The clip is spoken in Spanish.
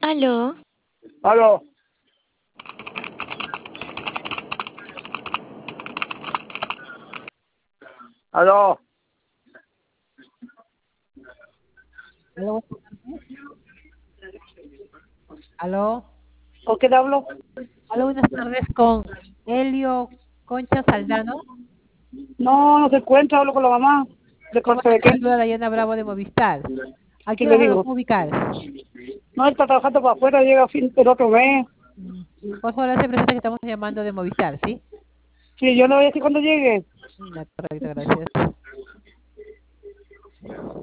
Aló, Aló, aló, Aló, aló, ¿con quién hablo? aló, buenas tardes con Helio Concha Saldano. No, no se encuentra, hablo con la mamá. ¿De ¿Cómo parte de te qué? saluda Dayana Bravo de Movistar? ¿A ¿Qué qué le hora nos digo? puedo ubicar? No, está trabajando para afuera, llega a fin del otro mes. Mm, Por favor, hace presente que estamos llamando de Movistar, ¿sí? Sí, yo le voy a decir cuando llegue. Correcto, gracias.